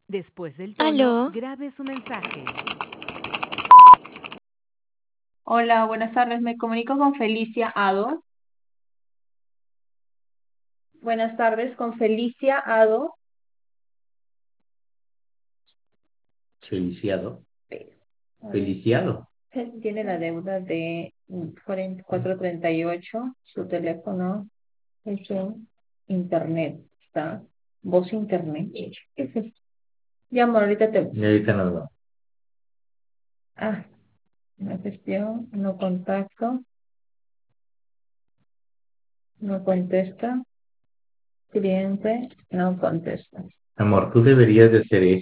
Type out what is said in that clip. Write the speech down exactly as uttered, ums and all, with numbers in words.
Después del tono, Aló, grabe su mensaje. Hola, buenas tardes. Me comunico con Felicia Ado. Buenas tardes, con Felicia Ado. Feliciado. A ver, Feliciado. él tiene la deuda de cuarenta y cuatro treinta y ocho. Su teléfono es un internet. Está voz internet. ¿Qué es esto? Ya, amor, ahorita te. Y ahorita nos vamos. Ah, no gestión, no contacto, no contesta. Cliente, no contesta. Amor, tú deberías de hacer